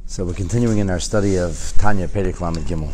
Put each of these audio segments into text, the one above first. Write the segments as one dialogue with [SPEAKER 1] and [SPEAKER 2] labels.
[SPEAKER 1] So we're continuing in our study of Tanya Perek Lamed Gimel.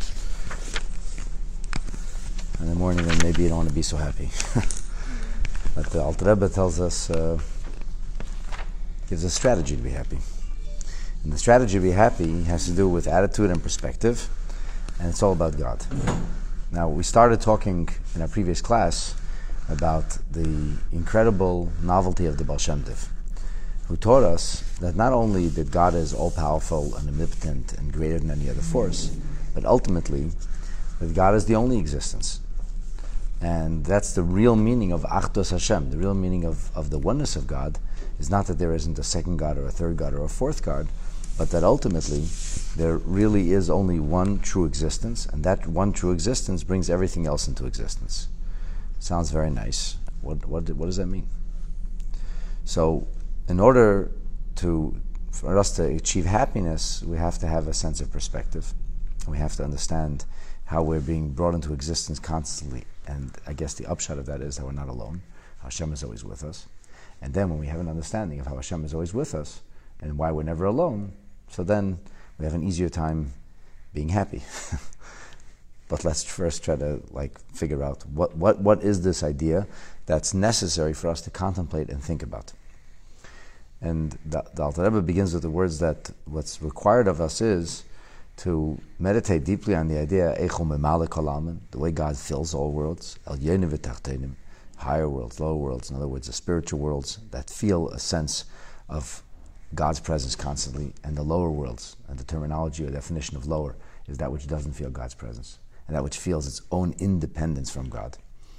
[SPEAKER 1] In the morning, then maybe you don't want to be so happy. But the Alter Rebbe tells us, gives a strategy to be happy. And the strategy to be happy has to do with attitude and perspective, and it's all about God. Now, we started talking in our previous class about the incredible novelty of the Baal Shem Tov, who taught us that not only that God is all-powerful and omnipotent and greater than any other force, but ultimately that God is the only existence. And that's the real meaning of Achdus Hashem. The real meaning of the oneness of God is not that there isn't a second God or a third God or a fourth God, but that ultimately there really is only one true existence, and that one true existence brings everything else into existence. Sounds very nice. What does that mean? So, in order for us to achieve happiness, we have to have a sense of perspective. We have to understand how we're being brought into existence constantly. And I guess the upshot of that is that we're not alone. Hashem is always with us. And then when we have an understanding of how Hashem is always with us and why we're never alone, so then we have an easier time being happy. But let's first try to figure out what is this idea that's necessary for us to contemplate and think about. And the Alter Rebbe begins with the words that what's required of us is to meditate deeply on the idea, the way God fills all worlds, higher worlds, lower worlds, in other words, the spiritual worlds that feel a sense of God's presence constantly, and the lower worlds, and the terminology or definition of lower is that which doesn't feel God's presence, and that which feels its own independence from God.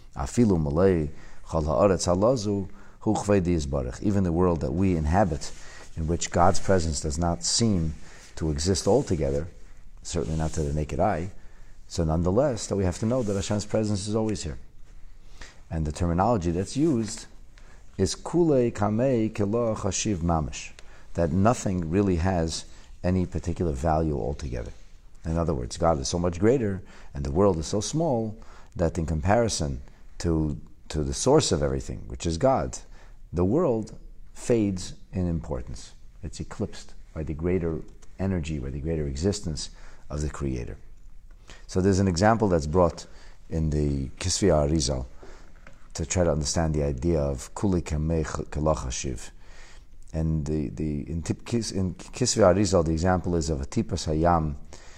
[SPEAKER 1] Even the world that we inhabit, in which God's presence does not seem to exist altogether, certainly not to the naked eye, so nonetheless, that we have to know that Hashem's presence is always here. And the terminology that's used is kule kamei kelo chashiv mamish, that nothing really has any particular value altogether. In other words, God is so much greater, and the world is so small, that in comparison to the source of everything, which is God, the world fades in importance. It's eclipsed by the greater energy, by the greater existence of the Creator. So there's an example that's brought in the Kisvei Arizal to try to understand the idea of Kuli Kamei Kelo Chashiv. And in Kisvei Arizal, the example is of a tipas hayam,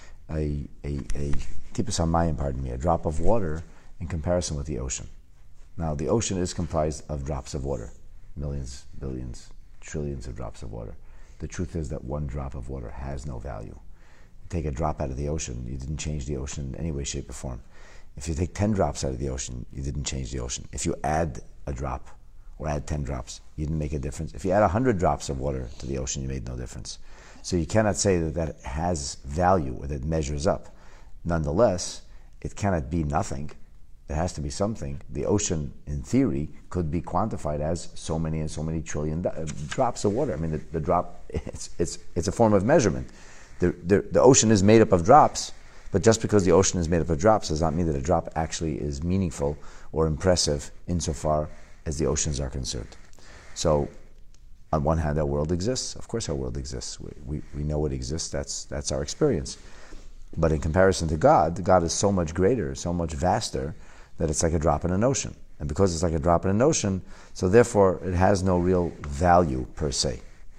[SPEAKER 1] a tipas hamayim, a drop of water in comparison with the ocean. Now, the ocean is comprised of drops of water, millions, billions, trillions of drops of water. The truth is that one drop of water has no value. You take a drop out of the ocean, you didn't change the ocean in any way, shape, or form. If you take 10 drops out of the ocean, you didn't change the ocean. If you add a drop or add 10 drops, you didn't make a difference. If you add 100 drops of water to the ocean, you made no difference. So you cannot say that has value or that it measures up. Nonetheless, it cannot be nothing. It has to be something. The ocean, in theory, could be quantified as so many and so many trillion drops of water. I mean, the drop, it's a form of measurement. The ocean is made up of drops, but just because the ocean is made up of drops does not mean that a drop actually is meaningful or impressive insofar as the oceans are concerned. So, on one hand, our world exists. Of course our world exists. We know it exists. That's our experience. But in comparison to God, God is so much greater, so much vaster, that it's like a drop in an ocean. And because it's like a drop in an ocean, so therefore it has no real value per se.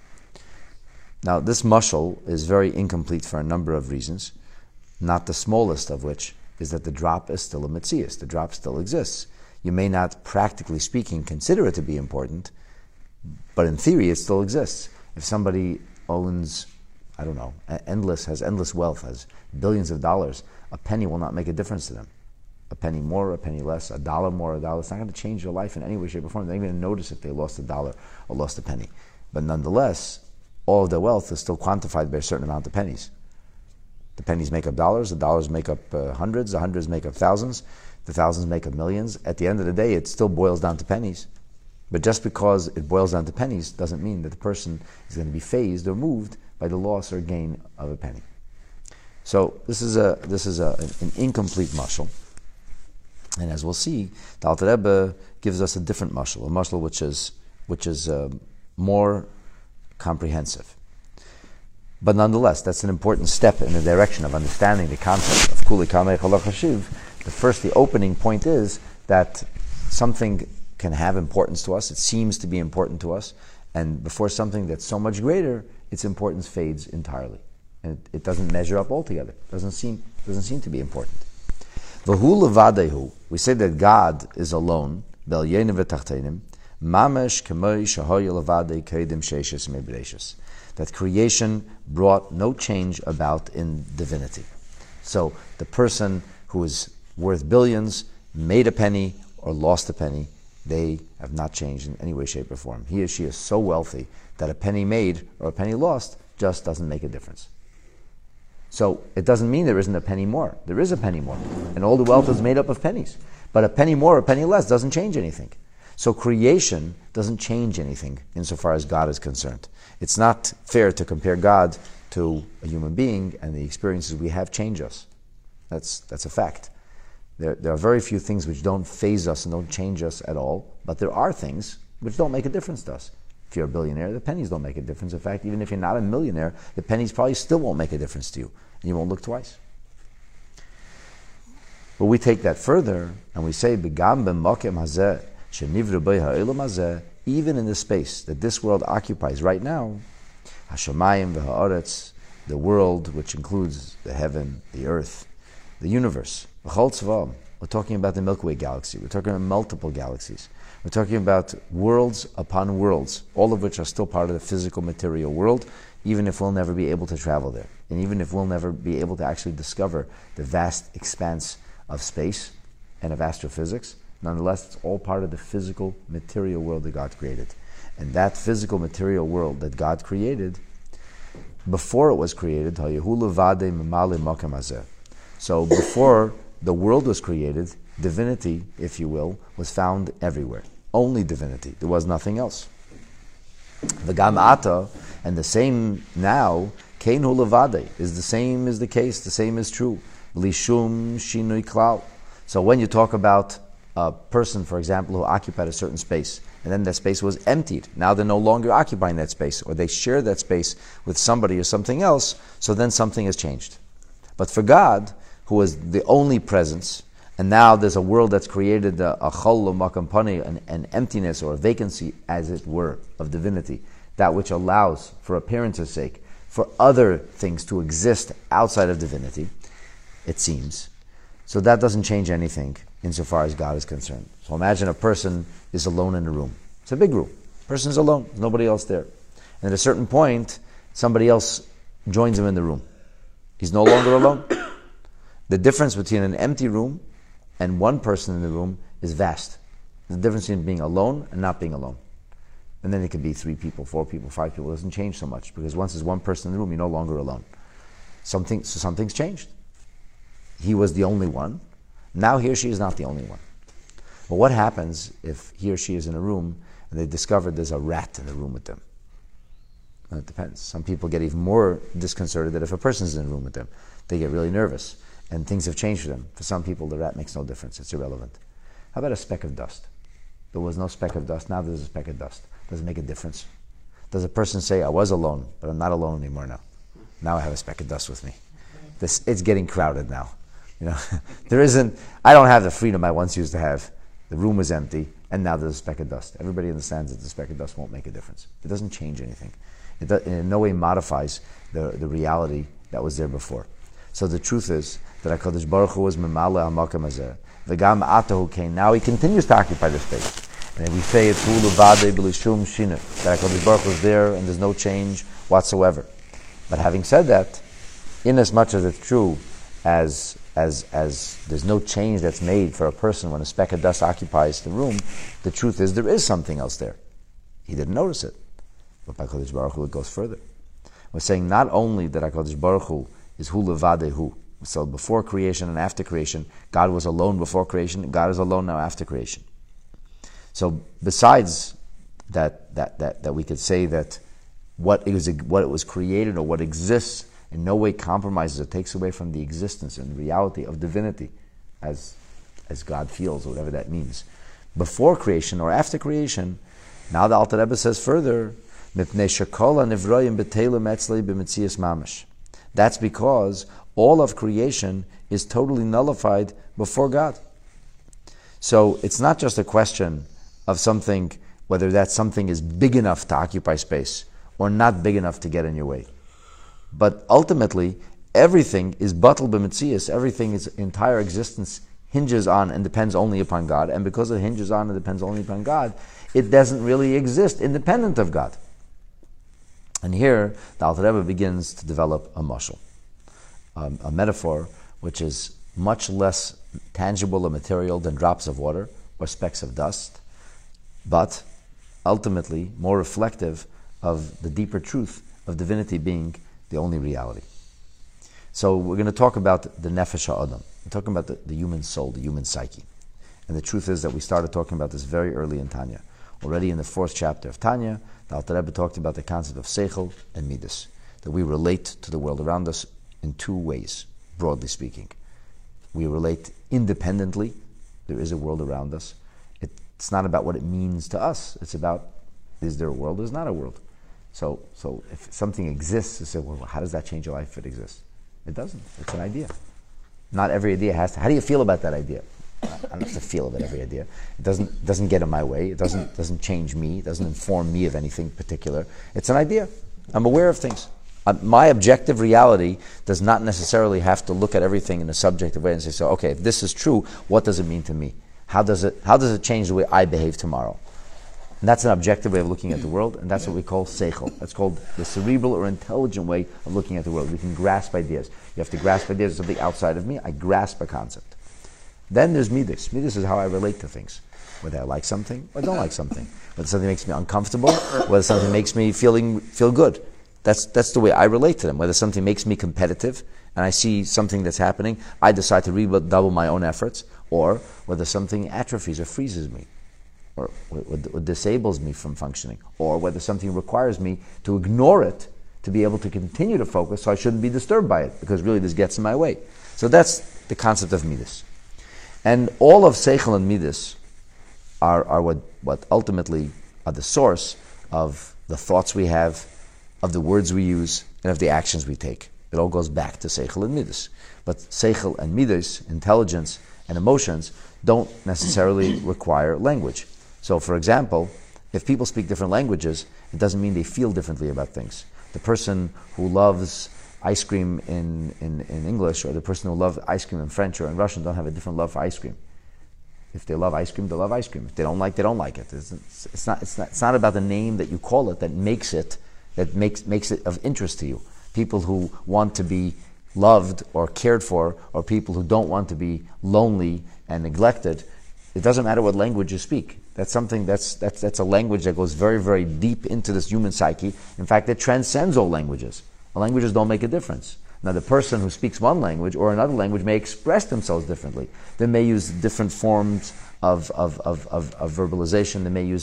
[SPEAKER 1] Now, this mashal is very incomplete for a number of reasons, not the smallest of which is that the drop is still a metzius. The drop still exists. You may not, practically speaking, consider it to be important, but in theory it still exists. If somebody owns, has endless wealth, has billions of dollars, a penny will not make a difference to them. A penny more, a penny less, a dollar more, a dollar, it's not going to change their life in any way, shape, or form. They're not even going to notice if they lost a dollar or lost a penny. But nonetheless, all of their wealth is still quantified by a certain amount of pennies. The pennies make up dollars, the dollars make up hundreds, the hundreds make up thousands, the thousands make up millions. At the end of the day, it still boils down to pennies. But just because it boils down to pennies doesn't mean that the person is going to be fazed or moved by the loss or gain of a penny. So this is an incomplete mashal. And as we'll see, the Alter Rebbe gives us a different mashal, a mashal which is more comprehensive. But nonetheless, that's an important step in the direction of understanding the concept of Kuli Kamei Chalach Hashiv. The opening point is that something can have importance to us. It seems to be important to us. And before something that's so much greater, its importance fades entirely. And it doesn't measure up altogether. It doesn't seem to be important. V'hu levadehu. We say that God is alone. B'elyenim v'tachtenim. Mamesh k'moi shahoy levadei keidim sheishes me'breishis. That creation brought no change about in divinity. So the person who is worth billions, made a penny or lost a penny, they have not changed in any way, shape, or form. He or she is so wealthy that a penny made or a penny lost just doesn't make a difference. So it doesn't mean there isn't a penny more. There is a penny more. And all the wealth is made up of pennies. But a penny more or a penny less doesn't change anything. So creation doesn't change anything insofar as God is concerned. It's not fair to compare God to a human being, and the experiences we have change us. That's a fact. There are very few things which don't phase us and don't change us at all, but there are things which don't make a difference to us. If you're a billionaire, the pennies don't make a difference. In fact, even if you're not a millionaire, the pennies probably still won't make a difference to you, and you won't look twice. But we take that further, and we say, "Begam b'makem hazeh shenivru b'ei ha'olam hazeh," even in the space that this world occupies right now, Hashamayim v'ha'aretz, the world which includes the heaven, the earth, the universe, v'chol tzvam. We're talking about the Milky Way galaxy. We're talking about multiple galaxies. We're talking about worlds upon worlds, all of which are still part of the physical material world, even if we'll never be able to travel there, and even if we'll never be able to actually discover the vast expanse of space and of astrophysics. Nonetheless, it's all part of the physical material world that God created. And that physical material world that God created, before it was created, so before the world was created, divinity, if you will, was found everywhere. Only divinity. There was nothing else. V'gam ata, and the same now, kein hu levadei, is the same is the case, the same is true. Lishum shinui klal. So when you talk about a person, for example, who occupied a certain space, and then that space was emptied, now they're no longer occupying that space, or they share that space with somebody or something else, so then something has changed. But for God, who is the only presence, and now there's a world that's created a chol makampani, an emptiness or a vacancy, as it were, of divinity, that which allows, for appearance's sake, for other things to exist outside of divinity, it seems. So that doesn't change anything insofar as God is concerned. So imagine a person is alone in a room. It's a big room. The person's alone. There's nobody else there. And at a certain point, somebody else joins him in the room. He's no longer alone. The difference between an empty room and one person in the room is vast. The difference between being alone and not being alone. And then it could be 3 people, 4 people, 5 people. It doesn't change so much, because once there's one person in the room, you're no longer alone. Something's changed. He was the only one. Now he or she is not the only one. But what happens if he or she is in a room and they discover there's a rat in the room with them? Well, it depends. Some people get even more disconcerted that if a person's in a room with them, they get really nervous and things have changed for them. For some people, the rat makes no difference. It's irrelevant. How about a speck of dust? There was no speck of dust. Now there's a speck of dust. Does it make a difference? Does a person say, I was alone, but I'm not alone anymore now? Now I have a speck of dust with me. It's getting crowded now. You know, I don't have the freedom I once used to have. The room was empty, and now there's a speck of dust. Everybody understands that the speck of dust won't make a difference. It doesn't change anything. It in no way modifies the reality that was there before. So the truth is that HaKadosh Baruch Hu was memale hamakam hazeh. V'gam atahu kain. Now he continues to occupy the space. And we say it's hulu vadei b'lishum shina, that HaKadosh Baruch Hu is there and there's no change whatsoever. But having said that, in as much as it's true as there's no change that's made for a person when a speck of dust occupies the room, the truth is there is something else there. He didn't notice it. But by HaKadosh Baruch Hu it goes further. We're saying not only that HaKadosh Baruch Hu is hu levadehu, so before creation and after creation, God was alone before creation, God is alone now after creation. So besides that we could say that what it was created or what exists in no way compromises or takes away from the existence and reality of divinity as God feels, or whatever that means. Before creation or after creation, now the Alter Rebbe says further That's because all of creation is totally nullified before God. So it's not just a question of something, whether that something is big enough to occupy space or not big enough to get in your way. But ultimately, everything is batal b'metzias. Everything's entire existence hinges on and depends only upon God. And because it hinges on and depends only upon God, it doesn't really exist independent of God. And here, the Alter Rebbe begins to develop a mashal, a metaphor which is much less tangible or material than drops of water or specks of dust, but ultimately more reflective of the deeper truth of divinity being the only reality. So we're going to talk about the nefesh ha'adam. We're talking about the human soul, the human psyche. And the truth is that we started talking about this very early in Tanya. Already in the 4th chapter of Tanya, the Alter Rebbe talked about the concept of seichel and midas, that we relate to the world around us in two ways, broadly speaking. We relate independently. There is a world around us. It's not about what it means to us. It's about, is there a world? There's not a world. So if something exists, you say, well, how does that change your life if it exists? It doesn't. It's an idea. Not every idea has to. How do you feel about that idea? I don't have to feel about every idea. It doesn't get in my way. It doesn't change me. It doesn't inform me of anything particular. It's an idea. I'm aware of things. My objective reality does not necessarily have to look at everything in a subjective way and say, so okay, if this is true, what does it mean to me? How does it change the way I behave tomorrow? And that's an objective way of looking at the world, and that's what we call seichel. That's called the cerebral or intelligent way of looking at the world. We can grasp ideas. You have to grasp ideas of something outside of me. I grasp a concept. Then there's midas. Midas is how I relate to things. Whether I like something or don't like something. Whether something makes me uncomfortable, whether something makes me feel good. That's the way I relate to them. Whether something makes me competitive and I see something that's happening, I decide to redouble my own efforts, or whether something atrophies or freezes me, or disables me from functioning, or whether something requires me to ignore it to be able to continue to focus, so I shouldn't be disturbed by it, because really this gets in my way. So that's the concept of midas. And all of seichel and midas are what ultimately are the source of the thoughts we have, of the words we use, and of the actions we take. It all goes back to seichel and midas. But seichel and midas, intelligence and emotions, don't necessarily require language. So, for example, if people speak different languages, it doesn't mean they feel differently about things. The person who loves ice cream in English, or the person who loves ice cream in French or in Russian, don't have a different love for ice cream. If they love ice cream, they love ice cream. If they don't like, they don't like it. It's not about the name that you call it that makes it of interest to you. People who want to be loved or cared for, or people who don't want to be lonely and neglected, it doesn't matter what language you speak. That's something that's a language that goes very, very deep into this human psyche. In fact, it transcends all languages. All languages don't make a difference. Now, the person who speaks one language or another language may express themselves differently. They may use different forms of verbalization.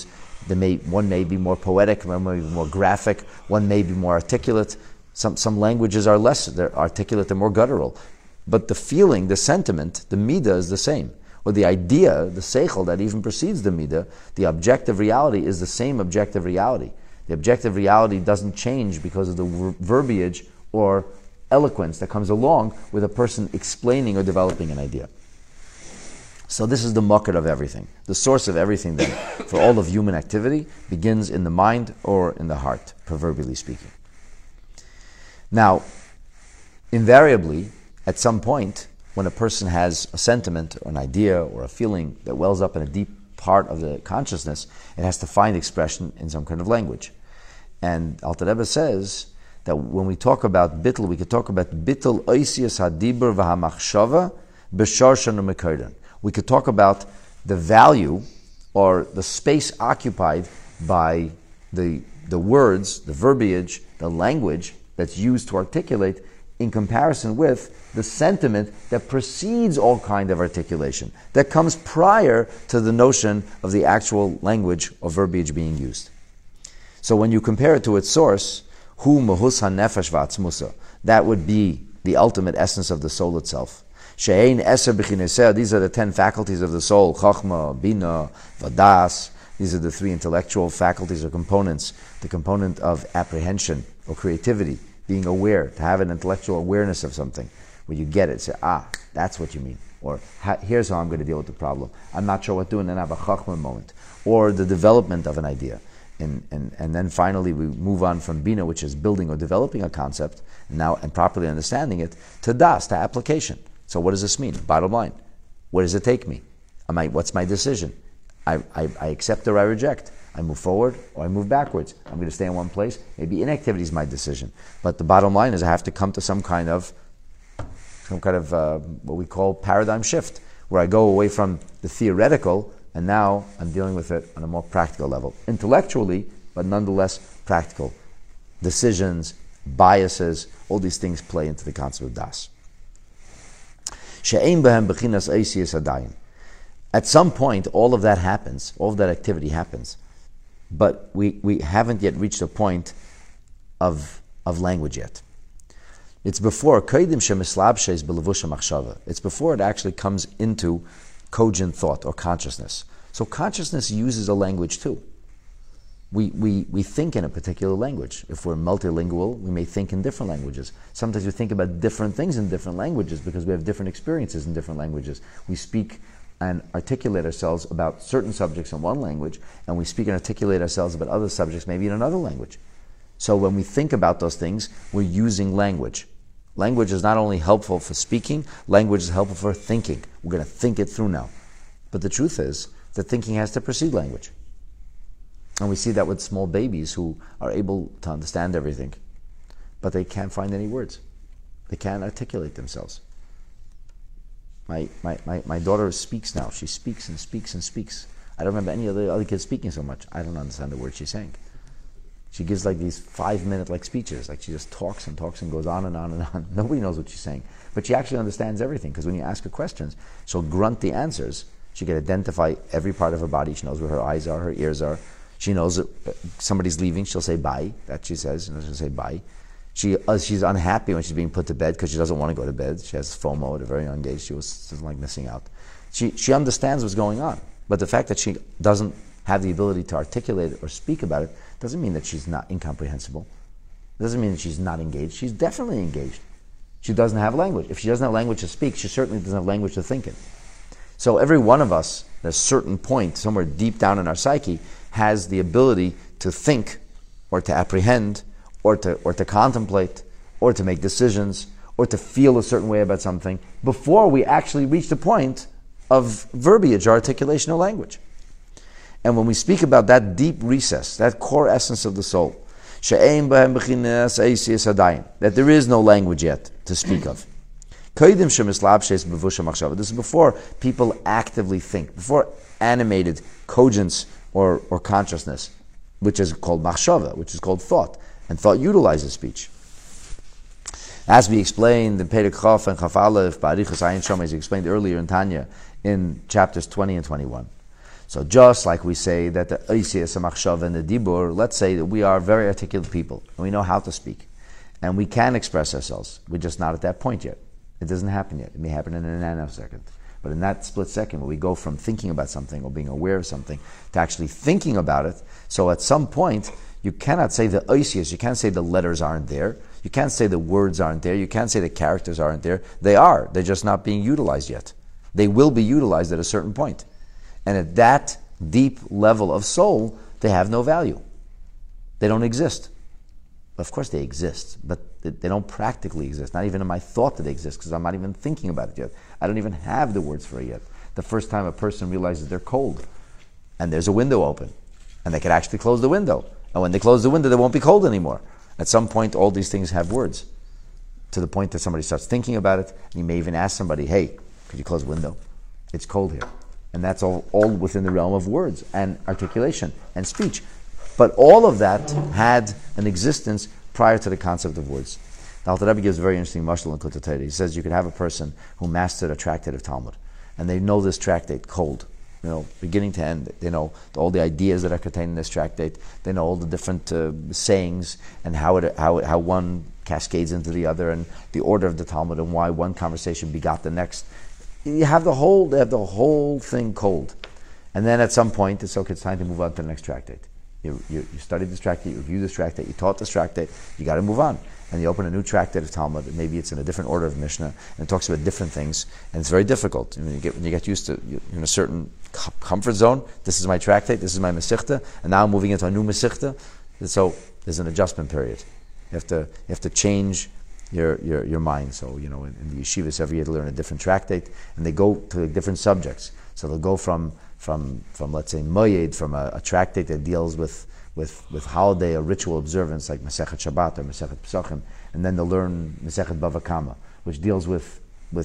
[SPEAKER 1] One may be more poetic, one may be more graphic, one may be more articulate. Some languages are less, they're articulate, they're more guttural. But the feeling, the sentiment, the midah is the same. Or the idea, the seichel that even precedes the midah, the objective reality is the same objective reality. The objective reality doesn't change because of the verbiage or eloquence that comes along with a person explaining or developing an idea. So this is the makar of everything. The source of everything then, for all of human activity, begins in the mind or in the heart, proverbially speaking. Now, invariably, at some point, when a person has a sentiment or an idea or a feeling that wells up in a deep part of the consciousness, it has to find expression in some kind of language. And Alter Rebbe says that when we talk about bittul, we could talk about bittul oisius hadibur v'hamachshava b'shar shanu mekoden. We could talk about the value or the space occupied by the words, the verbiage, the language that's used to articulate in comparison with the sentiment that precedes all kind of articulation, that comes prior to the notion of the actual language or verbiage being used. So when you compare it to its source, hu mahus hanefesh v'atzmusa, that would be the ultimate essence of the soul itself. She'ein eser b'chineseh, these are the 10 faculties of the soul, chachma, bina, vadas. These are the three intellectual faculties or components. The component of apprehension or creativity, being aware, to have an intellectual awareness of something, where you get it, say, that's what you mean. Or, here's how I'm going to deal with the problem. I'm not sure what to do, and then have a chachma moment. Or the development of an idea. And then finally we move on from Bina, which is building or developing a concept, and properly understanding it, to Das, to application. So what does this mean? Bottom line, where does it take me? What's my decision? I accept or I reject. I move forward or I move backwards. I'm going to stay in one place. Maybe inactivity is my decision. But the bottom line is I have to come to some kind of what we call paradigm shift, where I go away from the theoretical and now I'm dealing with it on a more practical level. Intellectually, but nonetheless practical. Decisions, biases, all these things play into the concept of Das. She'ein behem bechinas eisiyas hadayin. At some point, all of that happens, all of that activity happens, but we haven't yet reached a point of language yet. It's before it's before it actually comes into cogent thought or consciousness. So consciousness uses a language too. We think in a particular language. If we're multilingual, we may think in different languages. Sometimes we think about different things in different languages because we have different experiences in different languages. We speak and articulate ourselves about certain subjects in one language, and we speak and articulate ourselves about other subjects maybe in another language. So when we think about those things, we're using language. Language is not only helpful for speaking, language is helpful for thinking. We're going to think it through now. But the truth is that thinking has to precede language. And we see that with small babies who are able to understand everything, but they can't find any words. They can't articulate themselves. My daughter speaks now. She speaks and speaks and speaks. I don't remember any other kids speaking so much. I don't understand the words she's saying. She gives like these 5-minute speeches. Like she just talks and talks and goes on and on and on. Nobody knows what she's saying. But she actually understands everything, because when you ask her questions, she'll grunt the answers. She can identify every part of her body. She knows where her eyes are, her ears are. She knows that somebody's leaving. She'll say bye. That she says. And she'll say bye. She's unhappy when she's being put to bed because she doesn't want to go to bed. She has FOMO at a very young age. She doesn't like missing out. She understands what's going on. But the fact that she doesn't have the ability to articulate it or speak about it doesn't mean that she's not incomprehensible. It doesn't mean that she's not engaged. She's definitely engaged. She doesn't have language. If she doesn't have language to speak, she certainly doesn't have language to think in. So every one of us, at a certain point, somewhere deep down in our psyche, has the ability to think or to apprehend or to contemplate or to make decisions or to feel a certain way about something before we actually reach the point of verbiage or articulation of language. And when we speak about that deep recess, that core essence of the soul, that there is no language yet to speak of. This is before people actively think, before animated cogence or consciousness, which is called machshava, which is called thought, and thought utilizes speech. As we explained in Perek Chaf and Chaf Aleph, Ba'arichas Ayin Shom, as explained earlier in Tanya, in chapters 20 and 21. So just like we say that the Oisiyas HaMachshava and the Dibur, let's say that we are very articulate people, and we know how to speak, and we can express ourselves. We're just not at that point yet. It doesn't happen yet. It may happen in a nanosecond. But in that split second, where we go from thinking about something or being aware of something to actually thinking about it, so at some point, you cannot say the Oisiyas, you can't say the letters aren't there, you can't say the words aren't there, you can't say the characters aren't there. They are. They're just not being utilized yet. They will be utilized at a certain point. And at that deep level of soul, they have no value. They don't exist. Of course they exist, but they don't practically exist. Not even in my thought that they exist, because I'm not even thinking about it yet. I don't even have the words for it yet. The first time a person realizes they're cold, and there's a window open, and they can actually close the window. And when they close the window, they won't be cold anymore. At some point, all these things have words, to the point that somebody starts thinking about it, and you may even ask somebody, hey, could you close the window? It's cold here. And that's all within the realm of words and articulation and speech. But all of that had an existence prior to the concept of words. The Alter Rebbe gives a very interesting mashal in Likutei Torah. He says you could have a person who mastered a tractate of Talmud, and they know this tractate cold, beginning to end. They know all the ideas that are contained in this tractate. They know all the different sayings and how one cascades into the other, and the order of the Talmud, and why one conversation begot the next. They have the whole thing cold. And then at some point, it's okay, it's time to move on to the next tractate. You studied this tractate, you reviewed this tractate, you taught this tractate, you got to move on. And you open a new tractate of Talmud, maybe it's in a different order of Mishnah, and it talks about different things, and it's very difficult. When you get used to, you're in a certain comfort zone, this is my tractate, this is my Masechta, and now I'm moving into a new Masechta, so there's an adjustment period. You have to change your mind. So, in the yeshivas, every year they learn a different tractate, and they go to different subjects. So they'll go from let's say Moyed, from a tractate that deals with holiday or ritual observance like Masechet Shabbat or Masechet Pesachim, and then they'll learn Masechet Bava Kama, which deals with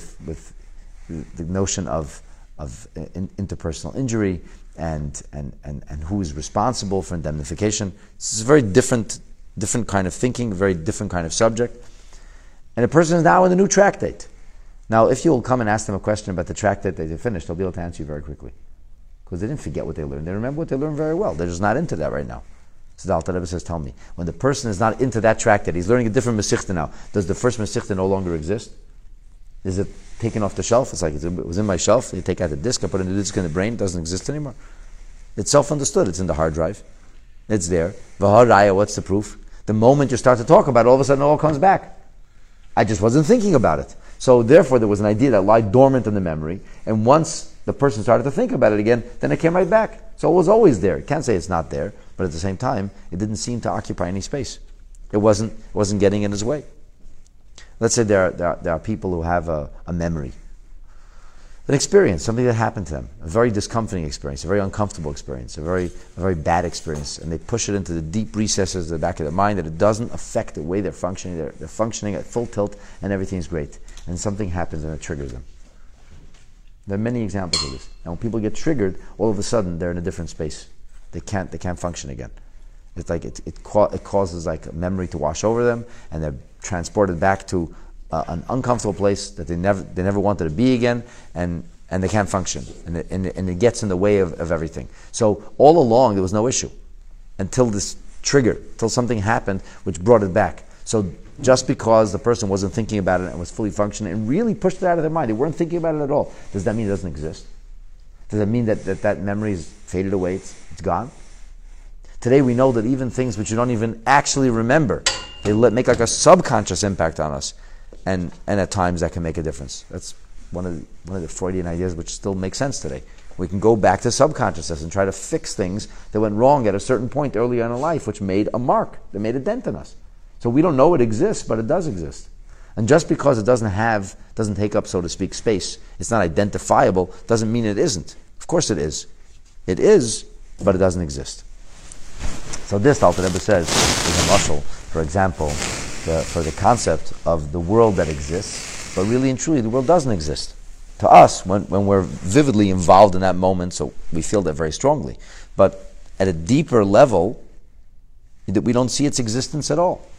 [SPEAKER 1] the notion of interpersonal injury and who is responsible for indemnification. This is a very different kind of thinking, very different kind of subject. And a person is now in the new tractate. Now, if you'll come and ask them a question about the tractate that they finished, they'll be able to answer you very quickly. Because they didn't forget what they learned. They remember what they learned very well. They're just not into that right now. So the Alter Rebbe says, tell me, when the person is not into that tractate, he's learning a different Masechta now, does the first Masechta no longer exist? Is it taken off the shelf? It's like it was in my shelf, you take out the disk, I put in the disk in the brain, it doesn't exist anymore. It's self-understood, it's in the hard drive. It's there. V'haraya, what's the proof? The moment you start to talk about it, all of a sudden it all comes back. I just wasn't thinking about it. So therefore there was an idea that lied dormant in the memory, and once the person started to think about it again, then it came right back. So it was always there. You can't say it's not there, but at the same time, it didn't seem to occupy any space. It wasn't getting in his way. Let's say there are people who have a memory, an experience, something that happened to them, a very discomforting experience, a very uncomfortable experience, a very bad experience, and they push it into the deep recesses of the back of their mind that it doesn't affect the way they're functioning. They're functioning at full tilt, and everything's great. And something happens and it triggers them. There are many examples of this. And when people get triggered, all of a sudden they're in a different space. They can't function again. It's like it causes like memory to wash over them, and they're transported back to an uncomfortable place that they never wanted to be again, and they can't function, and it gets in the way of everything. So all along there was no issue until this trigger, until something happened which brought it back. So just because the person wasn't thinking about it and was fully functioning and really pushed it out of their mind, they weren't thinking about it at all, does that mean it doesn't exist? Does that mean that memory is faded away, it's gone? Today we know that even things which you don't even actually remember, they make like a subconscious impact on us, and at times that can make a difference. That's one of the Freudian ideas which still makes sense today. We can go back to subconsciousness and try to fix things that went wrong at a certain point earlier in our life, which made a mark, that made a dent in us. So we don't know it exists, but it does exist. And just because it doesn't take up, so to speak, space, it's not identifiable, doesn't mean it isn't. Of course it is. It is, but it doesn't exist. So this, Alter Rebbe says, is a mashal, for example, for the concept of the world that exists, but really and truly the world doesn't exist. To us, when we're vividly involved in that moment, so we feel that very strongly. But at a deeper level, we don't see its existence at all.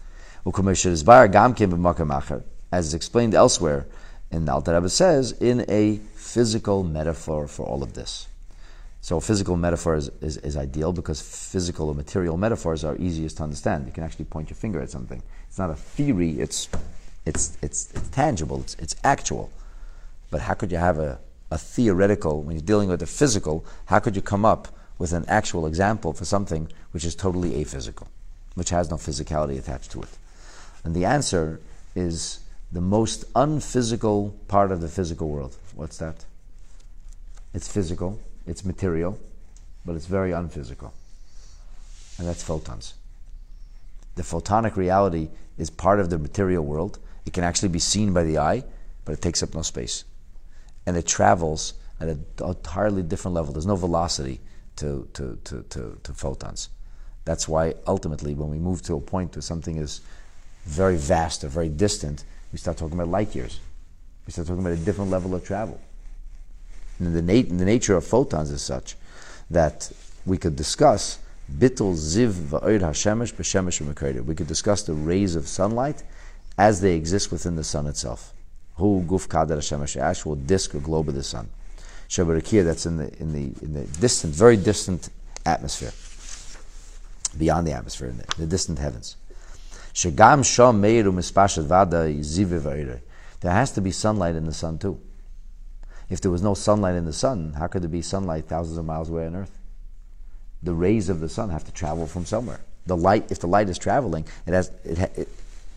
[SPEAKER 1] As is explained elsewhere, and the Alter Rebbe says, in a physical metaphor for all of this. So physical metaphor is ideal because physical or material metaphors are easiest to understand. You can actually point your finger at something. It's not a theory, it's tangible, it's actual. But how could you have a theoretical, when you're dealing with the physical, how could you come up with an actual example for something which is totally aphysical, which has no physicality attached to it? And the answer is the most unphysical part of the physical world. What's that? It's physical, it's material, but it's very unphysical. And that's photons. The photonic reality is part of the material world. It can actually be seen by the eye, but it takes up no space. And it travels at an entirely different level. There's no velocity to photons. That's why ultimately when we move to a point where something is very vast or very distant, we start talking about light years. We start talking about a different level of travel. And the nature of photons is such that we could discuss bittul ziv va'od hashemesh b'shemesh u'mekayder. We could discuss the rays of sunlight as they exist within the sun itself. Hu guf kader hashemesh, the actual disk or globe of the sun. Shabarakir, that's in the distant, very distant atmosphere, beyond the atmosphere, in the distant heavens. Shegam sham meiru mispashat vada ziv va'od. There has to be sunlight in the sun too. If there was no sunlight in the sun, how could there be sunlight thousands of miles away on Earth? The rays of the sun have to travel from somewhere. The light, if the light is traveling, it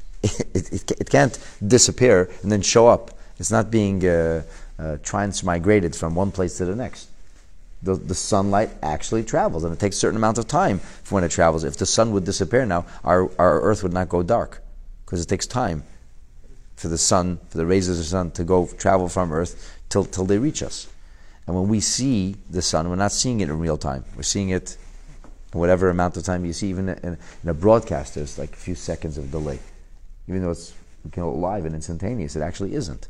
[SPEAKER 1] can't disappear and then show up. It's not being transmigrated from one place to the next. The sunlight actually travels, and it takes a certain amount of time for when it travels. If the sun would disappear now, our Earth would not go dark, because it takes time for the rays of the sun to travel from Earth till they reach us. And when we see the sun, we're not seeing it in real time. We're seeing it in whatever amount of time you see. Even in a broadcast, there's like a few seconds of delay. Even though it's live and instantaneous, it actually isn't.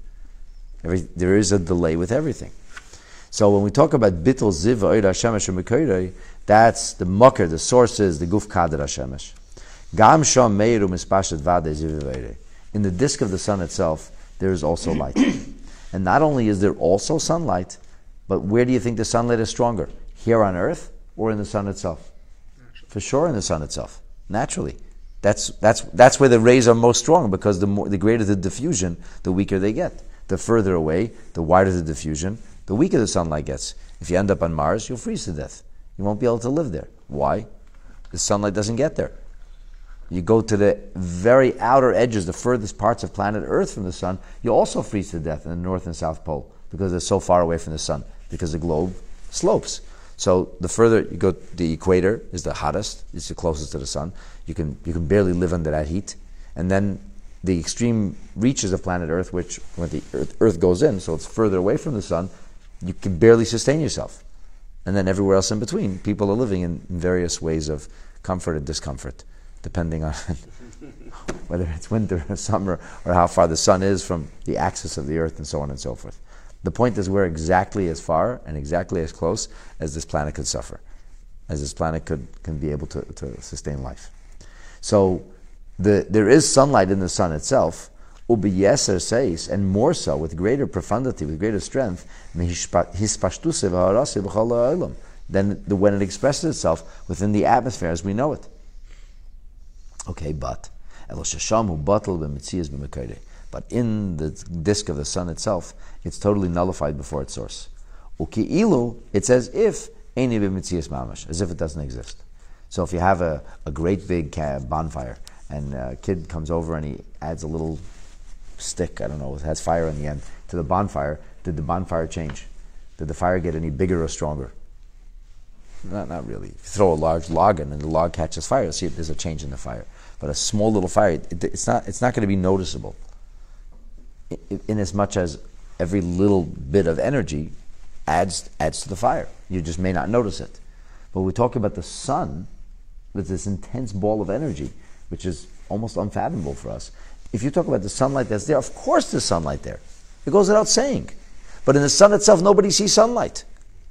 [SPEAKER 1] There is a delay with everything. So when we talk about bittul ziva oid hashemesh u'mekoirei, that's the mucker, the sources, the guf kader hashemesh. Gam sham meiru mispashet vade ziva v'eirei. In the disk of the sun itself, there is also light. And not only is there also sunlight, but where do you think the sunlight is stronger? Here on Earth or in the sun itself? Naturally. For sure in the sun itself. Naturally. That's where the rays are most strong, because the greater the diffusion, the weaker they get. The further away, the wider the diffusion, the weaker the sunlight gets. If you end up on Mars, you'll freeze to death. You won't be able to live there. Why? The sunlight doesn't get there. You go to the very outer edges, the furthest parts of planet Earth from the sun, you also freeze to death in the North and South Pole, because they're so far away from the sun, because the globe slopes. So the further you go, the equator is the hottest, it's the closest to the sun. You can barely live under that heat. And then the extreme reaches of planet Earth, which when the Earth goes in, so it's further away from the sun, you can barely sustain yourself. And then everywhere else in between, people are living in various ways of comfort and discomfort, depending on whether it's winter or summer, or how far the sun is from the axis of the Earth, and so on and so forth. The point is, we're exactly as far and exactly as close as this planet could suffer, as this planet can be able to sustain life. So there is sunlight in the sun itself, ubiyeser seis, and more so, with greater profundity, with greater strength, than when it expresses itself within the atmosphere as we know it. Okay, but in the disk of the sun itself, it's totally nullified before its source. It's as if it doesn't exist. So if you have a great big bonfire, and a kid comes over and he adds a little stick, I don't know, it has fire on the end, to the bonfire, did the bonfire change? Did the fire get any bigger or stronger? Not really. If you throw a large log in and the log catches fire, you'll see there's a change in the fire. But a small little fire, it's not going to be noticeable, in as much as every little bit of energy adds to the fire. You just may not notice it. But we talk about the sun, with this intense ball of energy, which is almost unfathomable for us. If you talk about the sunlight that's there, of course there's sunlight there. It goes without saying. But in the sun itself, nobody sees sunlight.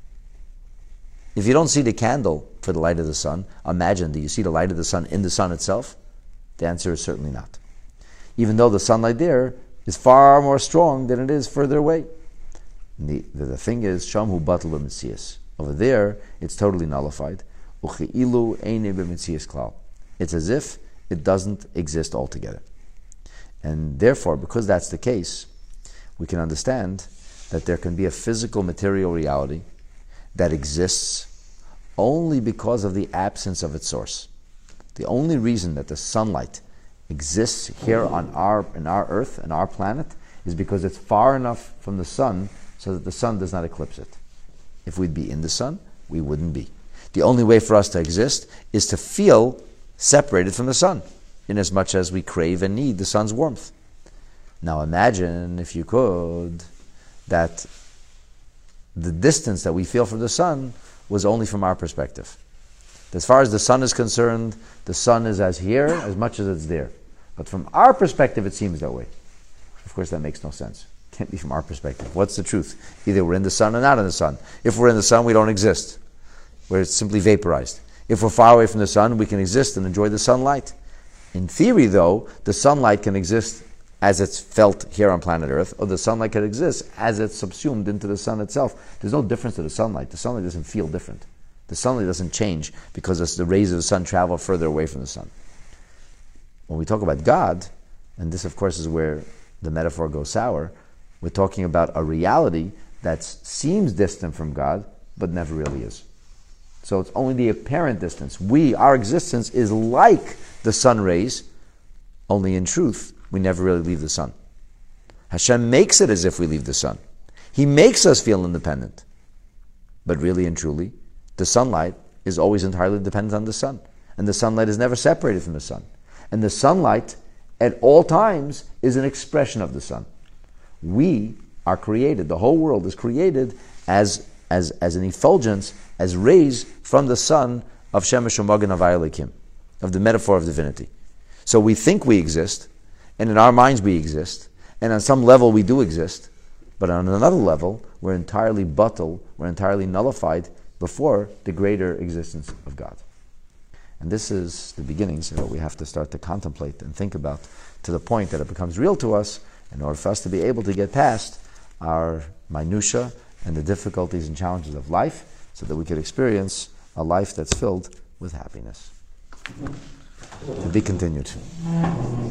[SPEAKER 1] If you don't see the candle for the light of the sun, imagine, do you see the light of the sun in the sun itself? The answer is certainly not. Even though the sunlight there is far more strong than it is further away. The thing is, Shamhu Batal b'Metzias. Over there, it's totally nullified. Uchi'ilu eine b'Metzias klal. It's as if it doesn't exist altogether. And therefore, because that's the case, we can understand that there can be a physical material reality that exists only because of the absence of its source. The only reason that the sunlight exists here in our Earth, and our planet, is because it's far enough from the sun so that the sun does not eclipse it. If we'd be in the sun, we wouldn't be. The only way for us to exist is to feel separated from the sun, in as much as we crave and need the sun's warmth. Now imagine, if you could, that the distance that we feel from the sun was only from our perspective. As far as the sun is concerned, the sun is as here as much as it's there. But from our perspective, it seems that way. Of course, that makes no sense. It can't be from our perspective. What's the truth? Either we're in the sun or not in the sun. If we're in the sun, we don't exist. We're simply vaporized. If we're far away from the sun, we can exist and enjoy the sunlight. In theory, though, the sunlight can exist as it's felt here on planet Earth, or the sunlight can exist as it's subsumed into the sun itself. There's no difference to the sunlight. The sunlight doesn't feel different. The sunlight doesn't change because as the rays of the sun travel further away from the sun. When we talk about God, and this of course is where the metaphor goes sour, we're talking about a reality that seems distant from God, but never really is. So it's only the apparent distance. Our existence is like the sun rays, only in truth, we never really leave the sun. Hashem makes it as if we leave the sun. He makes us feel independent. But really and truly, the sunlight is always entirely dependent on the sun. And the sunlight is never separated from the sun. And the sunlight, at all times, is an expression of the sun. We are created, the whole world is created as an effulgence, as rays from the sun of Shemesh U'Magen Havaya Elokim, of the metaphor of divinity. So we think we exist, and in our minds we exist, and on some level we do exist, but on another level we're entirely buttal, we're entirely nullified before the greater existence of God. And this is the beginnings of what we have to start to contemplate and think about, to the point that it becomes real to us, in order for us to be able to get past our minutia and the difficulties and challenges of life, so that we could experience a life that's filled with happiness. To be continued.